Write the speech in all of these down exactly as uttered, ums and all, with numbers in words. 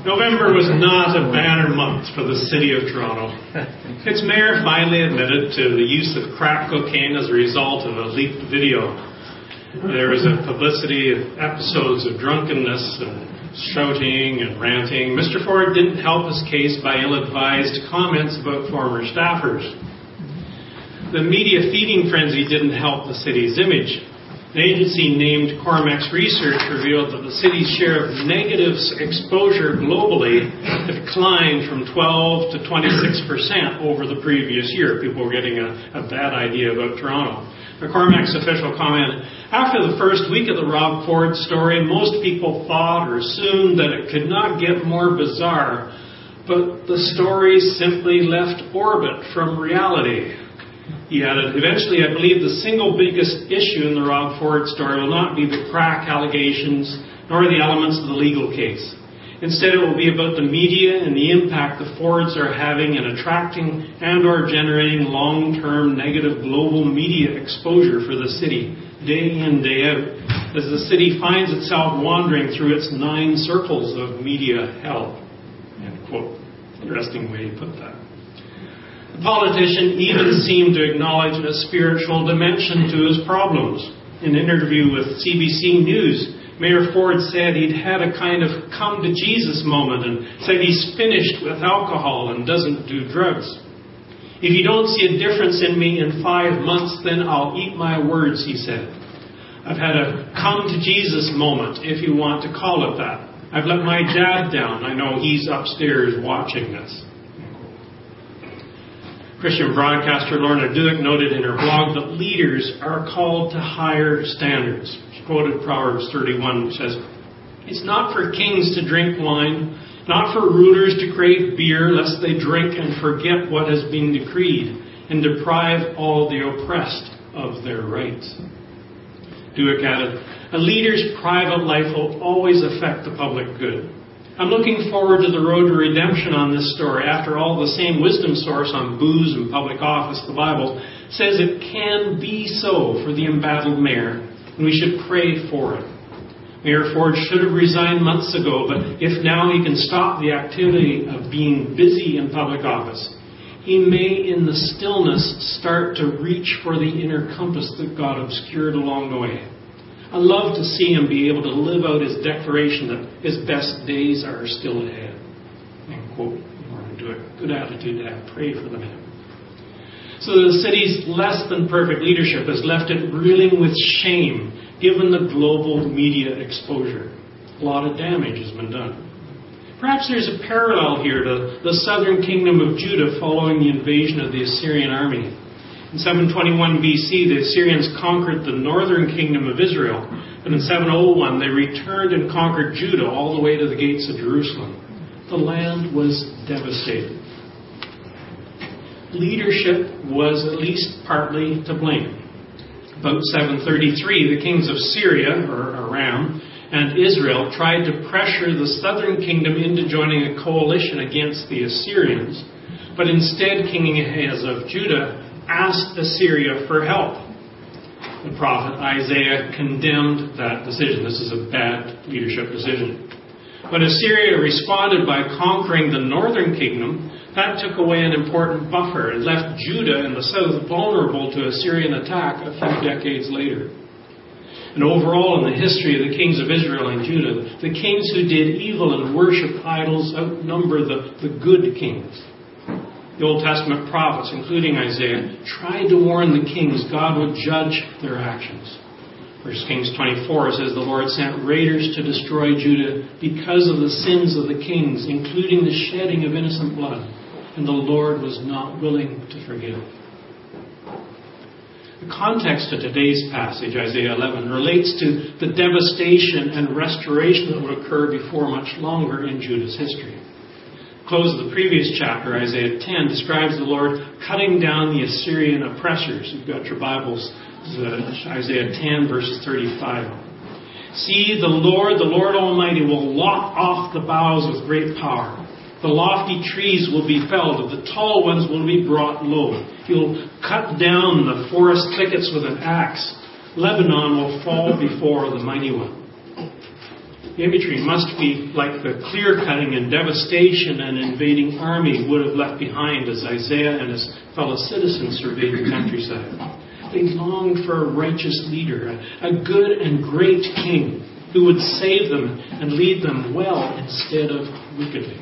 November was not a banner month for the city of Toronto. Its mayor finally admitted to the use of crack cocaine as a result of a leaked video. There was a publicity of episodes of drunkenness and shouting and ranting. Mister Ford didn't help his case by ill-advised comments about former staffers. The media feeding frenzy didn't help the city's image. An agency named Cormex Research revealed that the city's share of negative exposure globally declined from twelve to twenty-six percent over the previous year. People were getting a, a bad idea about Toronto. The Cormex official commented, after the first week of the Rob Ford story, most people thought or assumed that it could not get more bizarre, but the story simply left orbit from reality. He added, eventually I believe the single biggest issue in the Rob Ford story will not be the crack allegations nor the elements of the legal case. Instead, it will be about the media and the impact the Fords are having in attracting and or generating long-term negative global media exposure for the city, day in, day out, as the city finds itself wandering through its nine circles of media hell. End quote. Interesting way to put that. The politician even seemed to acknowledge a spiritual dimension to his problems. In an interview with C B C News, Mayor Ford said he'd had a kind of come-to-Jesus moment and said he's finished with alcohol and doesn't do drugs. If you don't see a difference in me in five months, then I'll eat my words, he said. I've had a come-to-Jesus moment, if you want to call it that. I've let my dad down. I know he's upstairs watching this. Christian broadcaster Lorna Duick noted in her blog that leaders are called to higher standards. She quoted Proverbs thirty-one, which says, it's not for kings to drink wine, not for rulers to crave beer, lest they drink and forget what has been decreed, and deprive all the oppressed of their rights. Duick added, a leader's private life will always affect the public good. I'm looking forward to the road to redemption on this story. After all, the same wisdom source on booze and public office, the Bible, says it can be so for the embattled mayor, and we should pray for it. Mayor Ford should have resigned months ago, but if now he can stop the activity of being busy in public office, he may in the stillness start to reach for the inner compass that God obscured along the way. I'd love to see him be able to live out his declaration that his best days are still ahead. End quote. Good attitude to have. Pray for the man. So the city's less than perfect leadership has left it reeling with shame given the global media exposure. A lot of damage has been done. Perhaps there's a parallel here to the southern kingdom of Judah following the invasion of the Assyrian army. In seven twenty-one B C, the Assyrians conquered the northern kingdom of Israel, but in seven oh one they returned and conquered Judah all the way to the gates of Jerusalem. The land was devastated. Leadership was at least partly to blame. About seven thirty-three, the kings of Syria, or Aram, and Israel tried to pressure the southern kingdom into joining a coalition against the Assyrians, but instead King Ahaz of Judah asked Assyria for help. The prophet Isaiah condemned that decision. This is a bad leadership decision. When Assyria responded by conquering the northern kingdom, that took away an important buffer and left Judah in the south vulnerable to Assyrian attack a few decades later. And overall, in the history of the kings of Israel and Judah, the kings who did evil and worshipped idols outnumber the, the good kings. The Old Testament prophets, including Isaiah, tried to warn the kings God would judge their actions. First Kings twenty-four says the Lord sent raiders to destroy Judah because of the sins of the kings, including the shedding of innocent blood, and the Lord was not willing to forgive. The context of today's passage, Isaiah eleven, relates to the devastation and restoration that would occur before much longer in Judah's history. Close of the previous chapter, Isaiah ten, describes the Lord cutting down the Assyrian oppressors. You've got your Bibles, uh, Isaiah ten, verses thirty-five. See, the Lord, the Lord Almighty, will lop off the boughs with great power. The lofty trees will be felled, the tall ones will be brought low. He'll cut down the forest thickets with an axe. Lebanon will fall before the mighty one. imagery must be like the clear-cutting and devastation an invading army would have left behind as Isaiah and his fellow citizens surveyed the countryside. They longed for a righteous leader, a, a good and great king who would save them and lead them well instead of wickedly.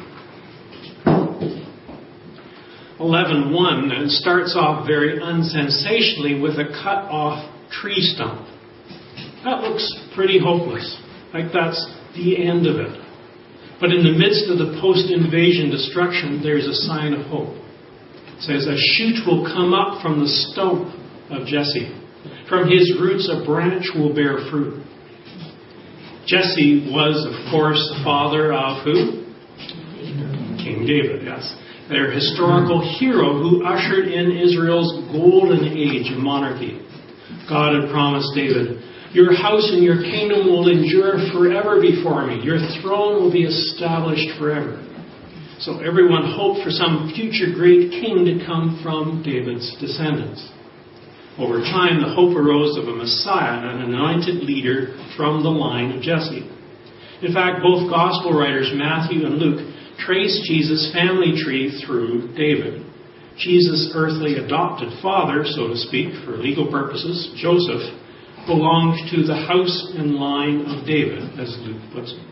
eleven one starts off very unsensationally with a cut-off tree stump. That looks pretty hopeless, like that's the end of it. But in the midst of the post-invasion destruction, there's a sign of hope. It says, a shoot will come up from the stump of Jesse. From his roots a branch will bear fruit. Jesse was, of course, the father of who? King David, yes. Their historical hero who ushered in Israel's golden age of monarchy. God had promised David, your house and your kingdom will endure forever before me. Your throne will be established forever. So everyone hoped for some future great king to come from David's descendants. Over time, the hope arose of a Messiah, an anointed leader from the line of Jesse. In fact, both gospel writers, Matthew and Luke, trace Jesus' family tree through David. Jesus' earthly adopted father, so to speak, for legal purposes, Joseph, belonged to the house and line of David, as Luke puts it.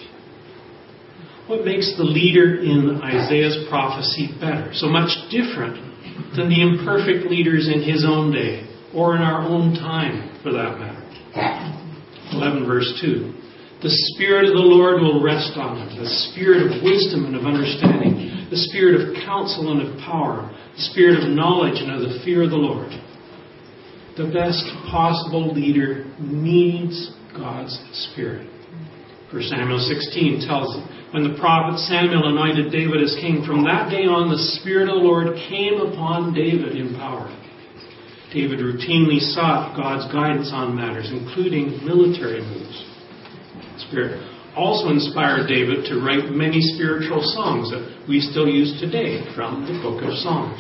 What makes the leader in Isaiah's prophecy better, so much different than the imperfect leaders in his own day, or in our own time, for that matter? eleven verse two. The Spirit of the Lord will rest on him, the Spirit of wisdom and of understanding, the Spirit of counsel and of power, the Spirit of knowledge and of the fear of the Lord. The best possible leader needs God's Spirit. First Samuel sixteen tells us, when the prophet Samuel anointed David as king, from that day on the Spirit of the Lord came upon David in power. David routinely sought God's guidance on matters, including military moves. The Spirit also inspired David to write many spiritual songs that we still use today from the book of Psalms.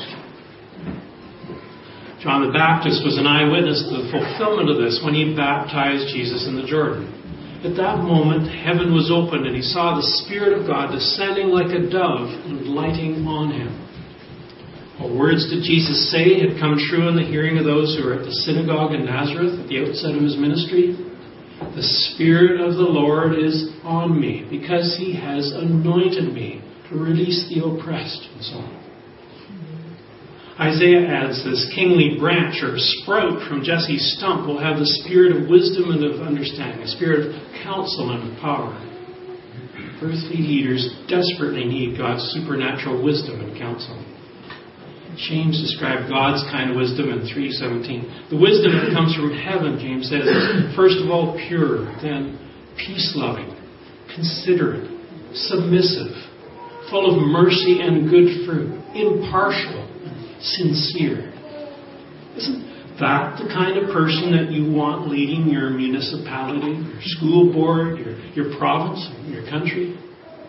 John the Baptist was an eyewitness to the fulfillment of this when he baptized Jesus in the Jordan. At that moment, heaven was opened and he saw the Spirit of God descending like a dove and lighting on him. What words did Jesus say had come true in the hearing of those who were at the synagogue in Nazareth at the outset of his ministry? The Spirit of the Lord is on me because he has anointed me to release the oppressed, and so on. Isaiah adds this kingly branch or sprout from Jesse's stump will have the spirit of wisdom and of understanding, a spirit of counsel and of power. Earthly leaders desperately need God's supernatural wisdom and counsel. James described God's kind of wisdom in three seventeen. The wisdom that comes from heaven, James says, is first of all pure, then peace-loving, considerate, submissive, full of mercy and good fruit, impartial, sincere. Isn't that the kind of person that you want leading your municipality, your school board, your, your province, your country?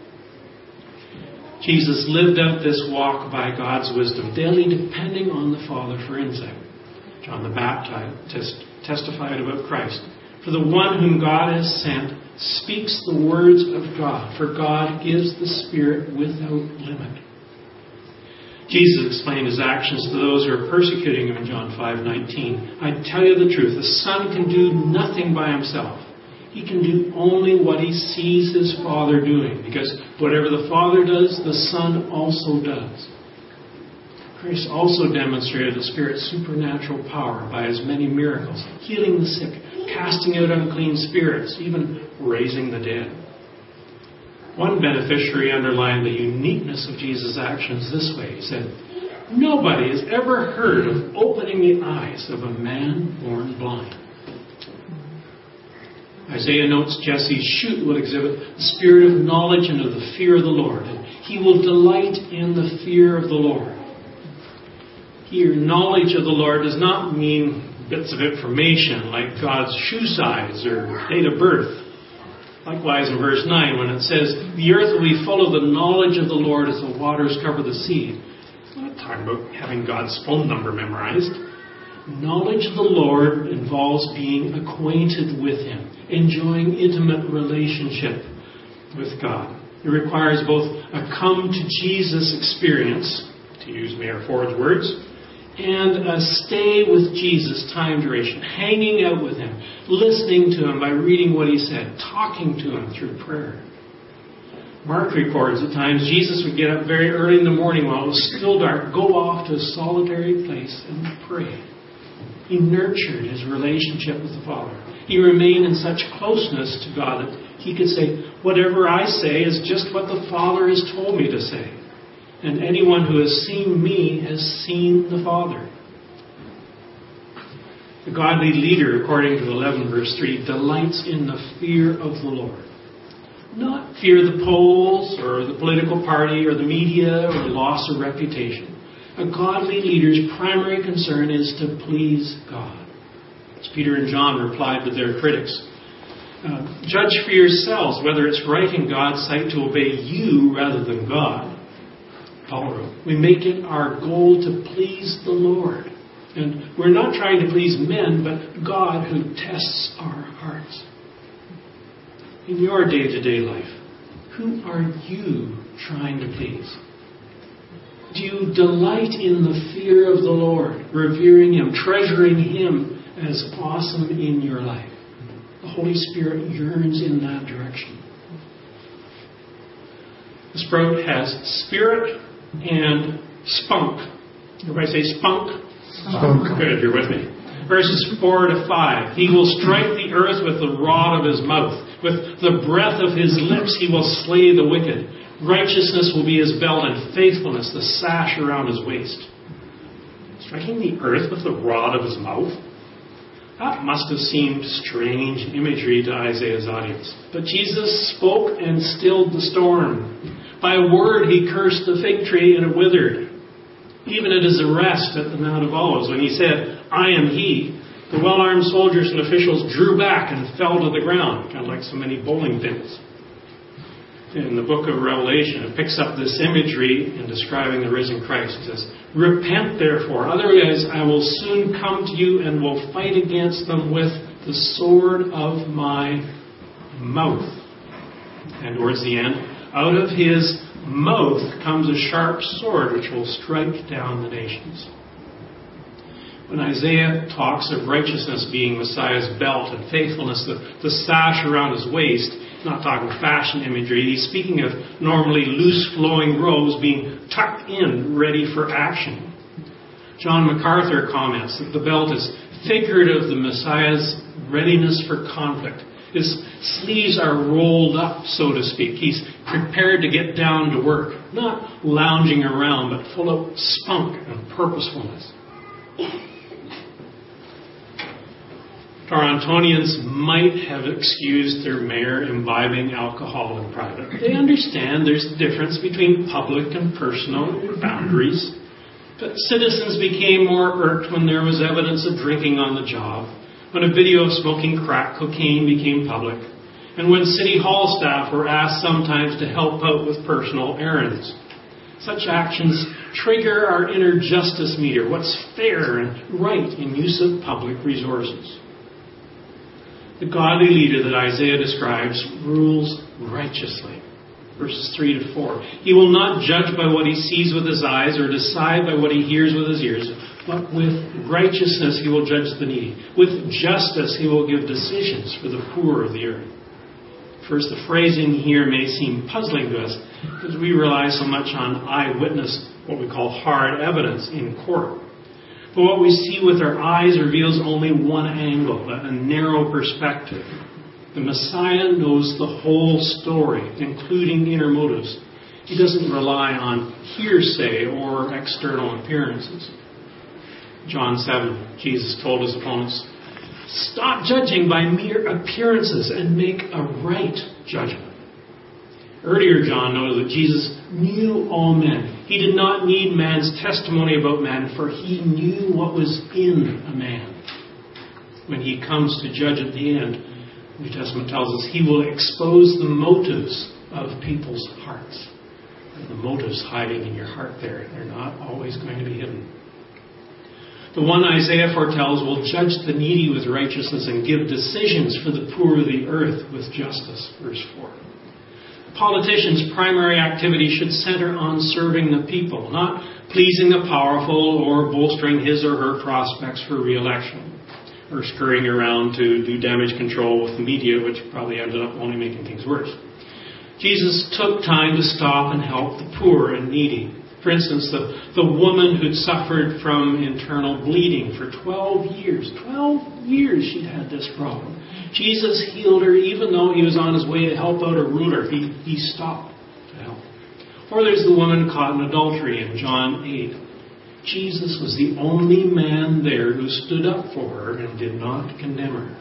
Jesus lived out this walk by God's wisdom, daily depending on the Father for insight. John the Baptist testified about Christ. For the one whom God has sent speaks the words of God, for God gives the Spirit without limit. Jesus explained his actions to those who are persecuting him in John five nineteen. I tell you the truth, the Son can do nothing by himself. He can do only what he sees his Father doing, because whatever the Father does, the Son also does. Christ also demonstrated the Spirit's supernatural power by his many miracles, healing the sick, casting out unclean spirits, even raising the dead. One beneficiary underlined the uniqueness of Jesus' actions this way. He said, nobody has ever heard of opening the eyes of a man born blind. Isaiah notes Jesse's shoot will exhibit the spirit of knowledge and of the fear of the Lord. And he will delight in the fear of the Lord. Here, knowledge of the Lord does not mean bits of information like God's shoe size or date of birth. Likewise, in verse nine, when it says, the earth will be full of the knowledge of the Lord as the waters cover the sea. It's not talking about having God's phone number memorized. Knowledge of the Lord involves being acquainted with Him, enjoying intimate relationship with God. It requires both a come to Jesus experience, to use Mayor Ford's words, and a stay with Jesus time duration, hanging out with Him, listening to Him by reading what He said, talking to Him through prayer. Mark records at times Jesus would get up very early in the morning while it was still dark, go off to a solitary place and pray. He nurtured his relationship with the Father. He remained in such closeness to God that he could say, whatever I say is just what the Father has told me to say. And anyone who has seen me has seen the Father. The godly leader, according to eleven verse three, delights in the fear of the Lord. Not fear the polls or the political party or the media or the loss of reputation. A godly leader's primary concern is to please God. As Peter and John replied to their critics, uh, judge for yourselves whether it's right in God's sight to obey you rather than God. Paul wrote, we make it our goal to please the Lord. And we're not trying to please men, but God who tests our hearts. In your day-to-day life, who are you trying to please? Do you delight in the fear of the Lord, revering Him, treasuring Him as awesome in your life? The Holy Spirit yearns in that direction. The sprout has spirit and spunk. Everybody say spunk? Spunk. Good, you're with me. Verses four to five. He will strike the earth with the rod of His mouth. With the breath of His lips He will slay the wicked. Righteousness will be His belt, and faithfulness the sash around His waist. Striking the earth with the rod of His mouth? That must have seemed strange imagery to Isaiah's audience. But Jesus spoke and stilled the storm. By a word He cursed the fig tree and it withered. Even at His arrest at the Mount of Olives, when He said, I am He, the well-armed soldiers and officials drew back and fell to the ground, kind of like so many bowling pins. In the book of Revelation, it picks up this imagery in describing the risen Christ. It says, repent therefore, otherwise I will soon come to you and will fight against them with the sword of my mouth. And towards the end, out of His mouth comes a sharp sword which will strike down the nations. When Isaiah talks of righteousness being Messiah's belt and faithfulness, the, the sash around His waist, he's not talking fashion imagery. He's speaking of normally loose-flowing robes being tucked in, ready for action. John MacArthur comments that the belt is figurative of the Messiah's readiness for conflict. His sleeves are rolled up, so to speak. He's prepared to get down to work, not lounging around, but full of spunk and purposefulness. Torontonians might have excused their mayor imbibing alcohol in private. They understand there's a difference between public and personal boundaries. But citizens became more irked when there was evidence of drinking on the job, when a video of smoking crack cocaine became public, and when City Hall staff were asked sometimes to help out with personal errands. Such actions trigger our inner justice meter, what's fair and right in use of public resources. The godly leader that Isaiah describes rules righteously. Verses three to four. He will not judge by what he sees with his eyes or decide by what he hears with his ears, but with righteousness he will judge the needy. With justice he will give decisions for the poor of the earth. First, the phrasing here may seem puzzling to us because we rely so much on eyewitness, what we call hard evidence in court. But what we see with our eyes reveals only one angle, a narrow perspective. The Messiah knows the whole story, including inner motives. He doesn't rely on hearsay or external appearances. John seven, Jesus told His opponents, stop judging by mere appearances and make a right judgment. Earlier, John noted that Jesus knew all men. He did not need man's testimony about man, for He knew what was in a man. When He comes to judge at the end, the New Testament tells us He will expose the motives of people's hearts. And the motives hiding in your heart there, they're not always going to be hidden. The one Isaiah foretells will judge the needy with righteousness and give decisions for the poor of the earth with justice. Verse four. A politician's primary activity should center on serving the people, not pleasing the powerful or bolstering his or her prospects for re-election, or scurrying around to do damage control with the media, which probably ended up only making things worse. Jesus took time to stop and help the poor and needy. For instance, the, the woman who'd suffered from internal bleeding for twelve years. twelve years she'd had this problem. Jesus healed her even though he was on his way to help out a ruler. He, he stopped to help. Or there's the woman caught in adultery in John eight. Jesus was the only man there who stood up for her and did not condemn her.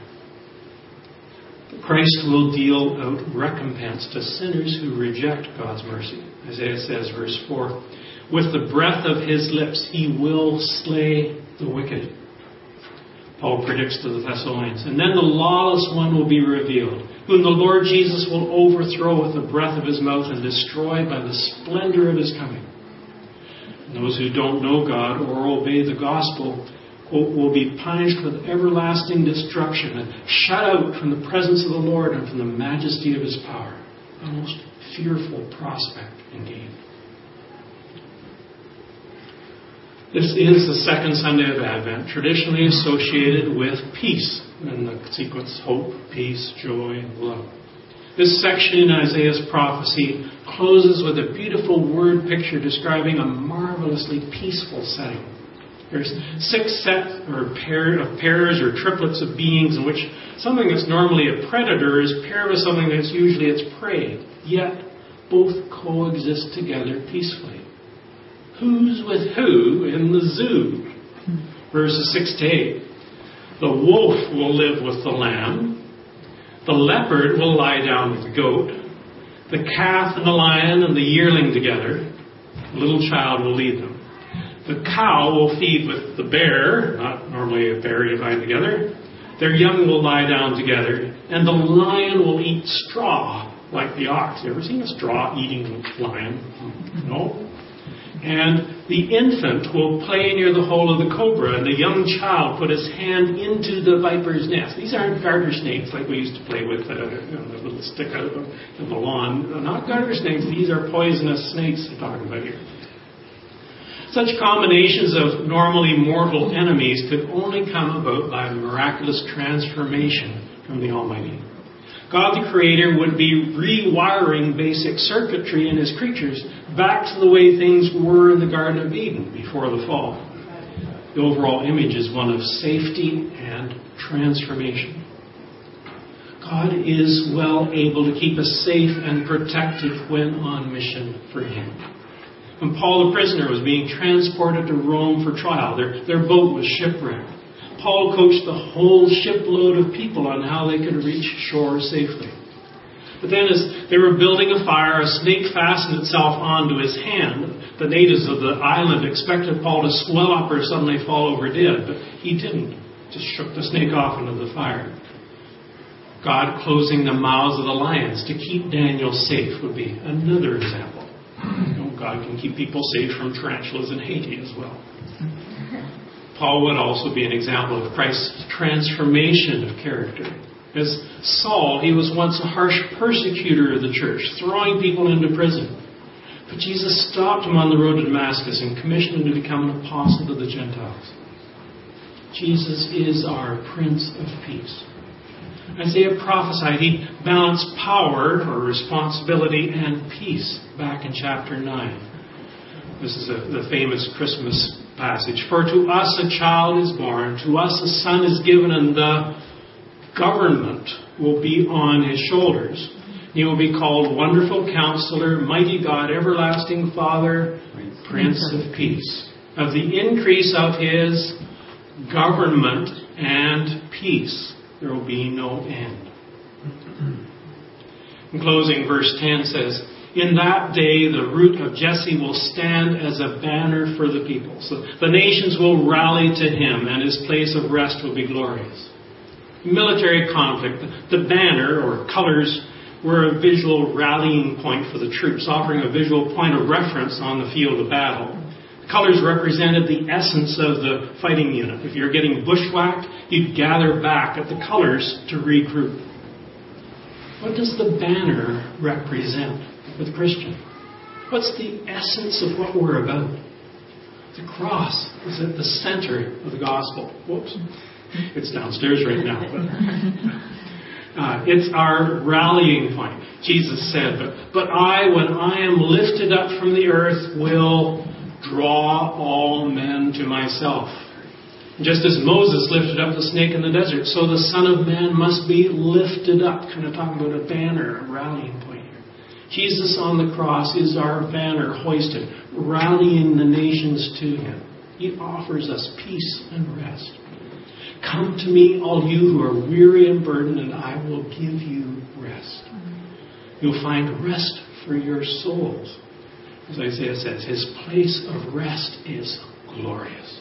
Christ will deal out recompense to sinners who reject God's mercy. Isaiah says, verse four, with the breath of his lips he will slay the wicked. Paul predicts to the Thessalonians. And then the lawless one will be revealed, whom the Lord Jesus will overthrow with the breath of his mouth and destroy by the splendor of his coming. And those who don't know God or obey the gospel will be punished with everlasting destruction and shut out from the presence of the Lord and from the majesty of his power. A most fearful prospect indeed. This is the second Sunday of Advent, traditionally associated with peace, in the sequence hope, peace, joy, and love. This section in Isaiah's prophecy closes with a beautiful word picture describing a marvelously peaceful setting. There's six sets or pair of pairs or triplets of beings in which something that's normally a predator is paired with something that's usually its prey. Yet both coexist together peacefully. Who's with who in the zoo? Verses six to eight. The wolf will live with the lamb. The leopard will lie down with the goat. The calf and the lion and the yearling together. A little child will lead them. The cow will feed with the bear, not normally a pair you find together. Their young will lie down together. And the lion will eat straw like the ox. You ever seen a straw-eating lion? No? And the infant will play near the hole of the cobra, and the young child put his hand into the viper's nest. These aren't garter snakes like we used to play with, uh, you know, the little stick out of the lawn. Not garter snakes. These are poisonous snakes we're talking about here. Such combinations of normally mortal enemies could only come about by miraculous transformation from the Almighty. God the Creator would be rewiring basic circuitry in his creatures back to the way things were in the Garden of Eden before the fall. The overall image is one of safety and transformation. God is well able to keep us safe and protected when on mission for him. When Paul the prisoner was being transported to Rome for trial, their, their boat was shipwrecked. Paul coached the whole shipload of people on how they could reach shore safely. But then as they were building a fire, a snake fastened itself onto his hand. The natives of the island expected Paul to swell up or suddenly fall over dead, but he didn't. Just shook the snake off into the fire. God closing the mouths of the lions to keep Daniel safe would be another example. You know, God can keep people safe from tarantulas in Haiti as well. Paul would also be an example of Christ's transformation of character. As Saul, he was once a harsh persecutor of the church, throwing people into prison. But Jesus stopped him on the road to Damascus and commissioned him to become an apostle to the Gentiles. Jesus is our Prince of Peace. Isaiah prophesied he'd balance power or responsibility and peace back in chapter nine. This is a, the famous Christmas passage. For to us a child is born, to us a son is given, and the government will be on his shoulders. He will be called Wonderful Counselor, Mighty God, Everlasting Father, Prince of Peace. Of the increase of his government and peace, there will be no end. In closing, verse ten says, in that day, the root of Jesse will stand as a banner for the people. So the nations will rally to him, and his place of rest will be glorious. In military conflict, the banner, or colors, were a visual rallying point for the troops, offering a visual point of reference on the field of battle. Colors represented the essence of the fighting unit. If you're getting bushwhacked, you'd gather back at the colors to regroup. What does the banner represent for the Christian? What's the essence of what we're about? The cross is at the center of the gospel. Whoops. It's downstairs right now. But, uh, it's our rallying point. Jesus said, but, but I, when I am lifted up from the earth, will draw all men to myself. Just as Moses lifted up the snake in the desert, so the Son of Man must be lifted up. Kind of talking about a banner, a rallying point here. Jesus on the cross is our banner hoisted, rallying the nations to Him. He offers us peace and rest. Come to me, all you who are weary and burdened, and I will give you rest. You'll find rest for your souls. As Isaiah says, His place of rest is glorious.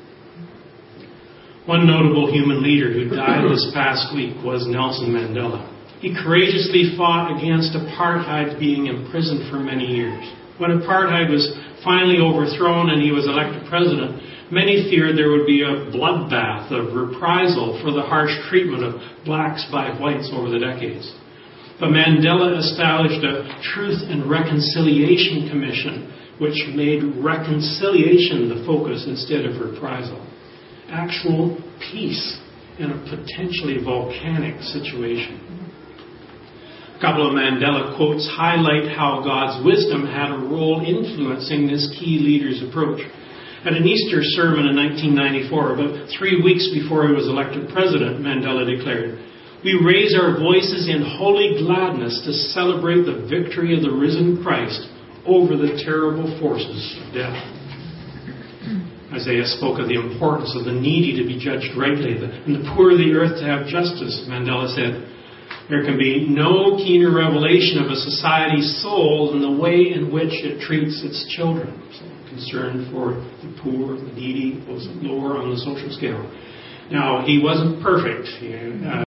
One notable human leader who died this past week was Nelson Mandela. He courageously fought against apartheid being imprisoned for many years. When apartheid was finally overthrown and he was elected president, many feared there would be a bloodbath of reprisal for the harsh treatment of blacks by whites over the decades. But Mandela established a Truth and Reconciliation Commission, which made reconciliation the focus instead of reprisal. Actual peace in a potentially volcanic situation. A couple of Mandela quotes highlight how God's wisdom had a role influencing this key leader's approach. At an Easter sermon in nineteen ninety-four, about three weeks before he was elected president, Mandela declared, "We raise our voices in holy gladness to celebrate the victory of the risen Christ over the terrible forces of death." Isaiah spoke of the importance of the needy to be judged rightly and the poor of the earth to have justice. Mandela said, "There can be no keener revelation of a society's soul than the way in which it treats its children." So, concern for the poor, the needy, those lower on the social scale. Now, he wasn't perfect. He, uh,